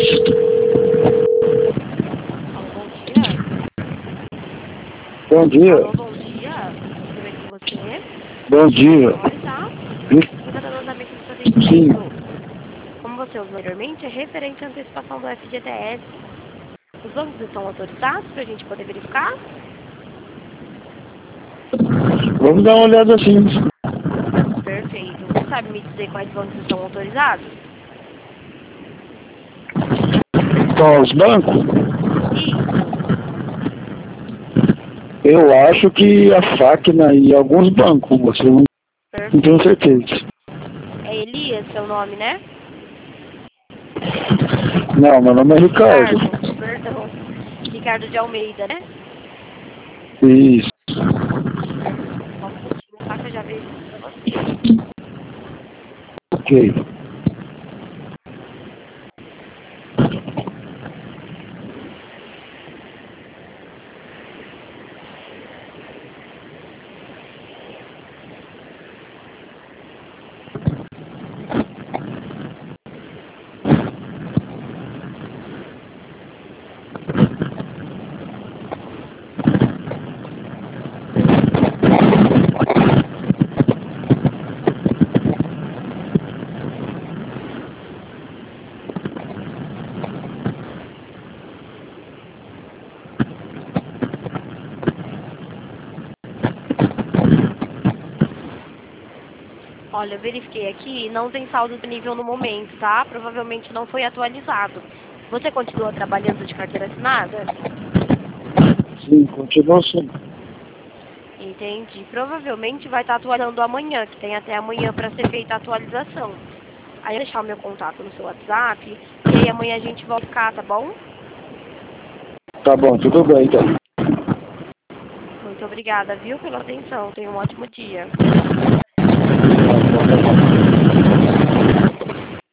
Bom dia. Alô, bom dia. Tudo bem com você? Bom dia. Olha, tá? Vou dar andamento do seu atendimento. Como você usou anteriormente, é referente à antecipação do FGTS. Os bancos estão autorizados para a gente poder verificar? Vamos dar uma olhada assim. Perfeito. Você sabe me dizer quais bancos estão autorizados? Qual os bancos? Isso. Eu acho que a Facna e alguns bancos, você não Perfeito. tenho certeza. É Elias seu nome, né? Não, meu nome é Ricardo. Perdão. Ricardo de Almeida, né? Isso. Só um minutinho, tá? Que eu já vejo isso pra você. Ok. Olha, eu verifiquei aqui, não tem saldo disponível no momento, tá? Provavelmente não foi atualizado. Você continua trabalhando de carteira assinada? Sim, continua assim. Entendi. Provavelmente vai estar atualizando amanhã, que tem até amanhã para ser feita a atualização. Aí eu vou deixar o meu contato no seu WhatsApp e aí amanhã a gente volta cá, tá bom? Tá bom, tudo bem então. Muito obrigada, viu, pela atenção. Tenha um ótimo dia.